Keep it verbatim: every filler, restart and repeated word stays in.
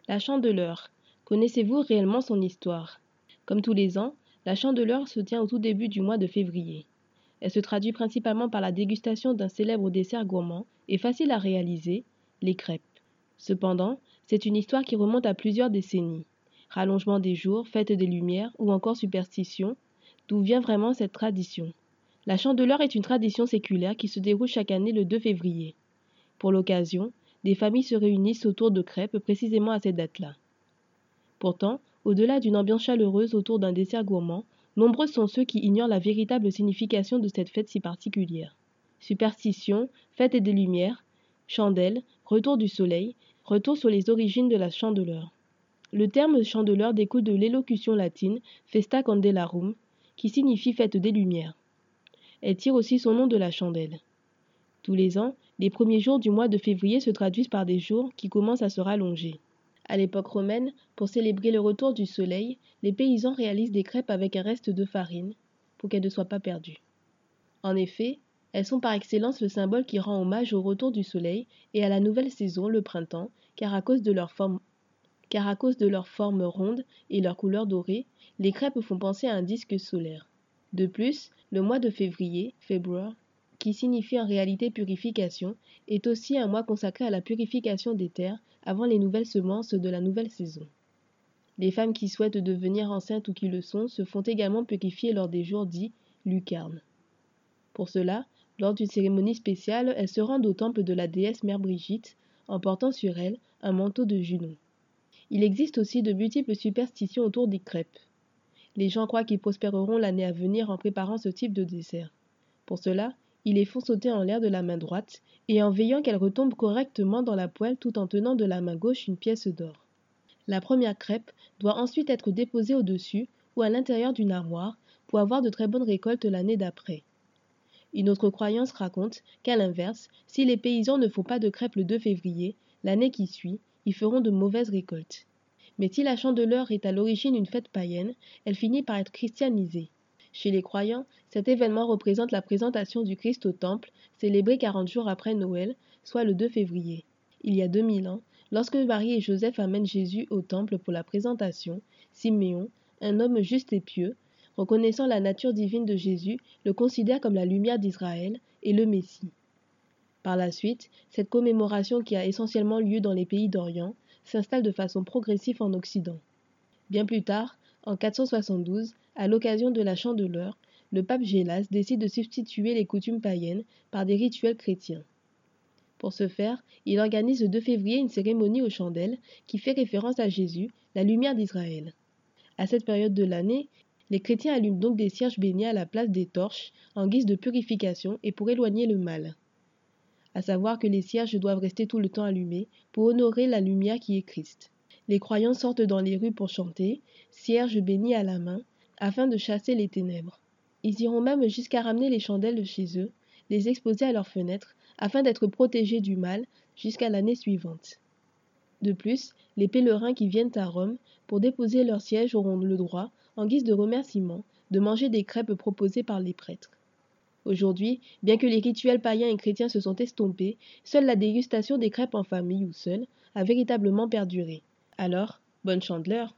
La Chandeleur. Connaissez-vous réellement son histoire? Comme tous les ans, la Chandeleur se tient au tout début du mois de février. Elle se traduit principalement par la dégustation d'un célèbre dessert gourmand et facile à réaliser, les crêpes. Cependant, c'est une histoire qui remonte à plusieurs décennies. Rallongement des jours, fête des Lumières ou encore superstition, d'où vient vraiment cette tradition? La Chandeleur est une tradition séculaire qui se déroule chaque année le deux février. Pour l'occasion, des familles se réunissent autour de crêpes précisément à cette date-là. Pourtant, au-delà d'une ambiance chaleureuse autour d'un dessert gourmand, nombreux sont ceux qui ignorent la véritable signification de cette fête si particulière. Superstition, fête des Lumières, chandelle, retour du soleil, retour sur les origines de la Chandeleur. Le terme Chandeleur découle de l'élocution latine Festa Candelarum, qui signifie fête des Lumières. Elle tire aussi son nom de la chandelle. Tous les ans, les premiers jours du mois de février se traduisent par des jours qui commencent à se rallonger. À l'époque romaine, pour célébrer le retour du soleil, les paysans réalisent des crêpes avec un reste de farine, pour qu'elles ne soient pas perdues. En effet, elles sont par excellence le symbole qui rend hommage au retour du soleil et à la nouvelle saison, le printemps, car à cause de leur forme, car à cause de leur forme ronde et leur couleur dorée, les crêpes font penser à un disque solaire. De plus, le mois de février, February, qui signifie en réalité purification, est aussi un mois consacré à la purification des terres avant les nouvelles semences de la nouvelle saison. Les femmes qui souhaitent devenir enceintes ou qui le sont se font également purifier lors des jours dits lucarnes. Pour cela, lors d'une cérémonie spéciale, elles se rendent au temple de la déesse Mère Brigitte en portant sur elle un manteau de Junon. Il existe aussi de multiples superstitions autour des crêpes. Les gens croient qu'ils prospéreront l'année à venir en préparant ce type de dessert. Pour cela, ils les font sauter en l'air de la main droite et en veillant qu'elle retombe correctement dans la poêle tout en tenant de la main gauche une pièce d'or. La première crêpe doit ensuite être déposée au-dessus ou à l'intérieur d'une armoire pour avoir de très bonnes récoltes l'année d'après. Une autre croyance raconte qu'à l'inverse, si les paysans ne font pas de crêpes le deux février, l'année qui suit, ils feront de mauvaises récoltes. Mais si la Chandeleur est à l'origine une fête païenne, elle finit par être christianisée. Chez les croyants, cet événement représente la présentation du Christ au temple, célébré quarante jours après Noël, soit le deux février. Il y a deux mille ans, lorsque Marie et Joseph amènent Jésus au temple pour la présentation, Siméon, un homme juste et pieux, reconnaissant la nature divine de Jésus, le considère comme la lumière d'Israël et le Messie. Par la suite, cette commémoration qui a essentiellement lieu dans les pays d'Orient s'installe de façon progressive en Occident. Bien plus tard, en quatre cent soixante-douze, à l'occasion de la Chandeleur, le pape Gélas décide de substituer les coutumes païennes par des rituels chrétiens. Pour ce faire, il organise le deux février une cérémonie aux chandelles qui fait référence à Jésus, la lumière d'Israël. À cette période de l'année, les chrétiens allument donc des cierges bénis à la place des torches en guise de purification et pour éloigner le mal. À savoir que les cierges doivent rester tout le temps allumés pour honorer la lumière qui est Christ. Les croyants sortent dans les rues pour chanter, cierges bénis à la main, afin de chasser les ténèbres. Ils iront même jusqu'à ramener les chandelles de chez eux, les exposer à leurs fenêtres, afin d'être protégés du mal jusqu'à l'année suivante. De plus, les pèlerins qui viennent à Rome pour déposer leur siège auront le droit, en guise de remerciement, de manger des crêpes proposées par les prêtres. Aujourd'hui, bien que les rituels païens et chrétiens se sont estompés, seule la dégustation des crêpes en famille ou seule a véritablement perduré. Alors, bonne Chandeleur!